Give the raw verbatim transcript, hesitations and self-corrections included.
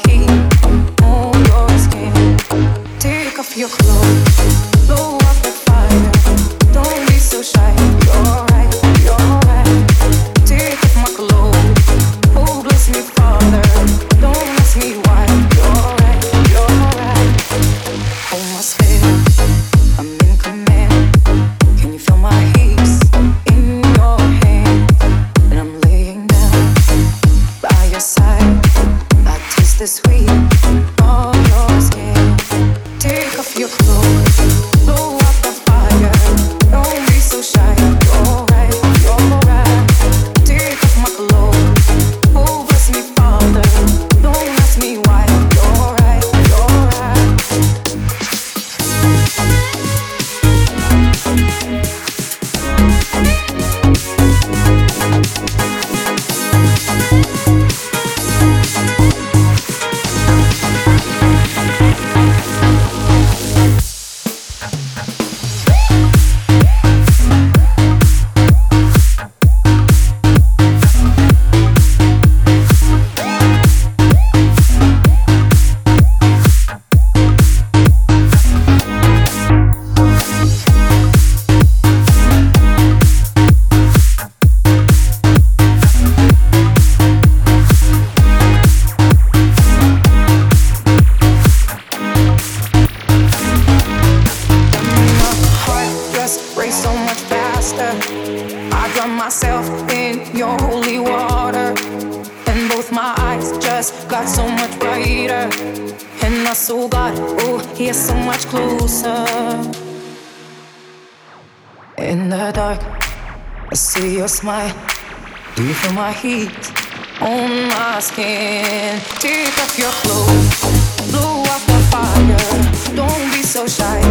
heat on your skin. Take off your clothes, blow up the fire. Don't be so shy. You're right, you're right. Take off my clothes, oh bless me, Father. Don't ask me why. You're right, you're right. Hold my spirit, I'm in command. Can you feel my heat in your hand? And I'm laying down by your side. I taste the sweet on your skin. Take off your clothes, blow up the fire. Don't be so shy. You're right, you're right. Take off my clothes, oh bless me, Father. Don't ask me why. You're right, you're right. Race so much faster. I drown myself in your holy water, and both my eyes just got so much brighter. And I saw God, oh, He is so much closer. In the dark, I see your smile. Do you feel my heat on my skin? Take off your clothes, blow up the fire. Don't be so shy.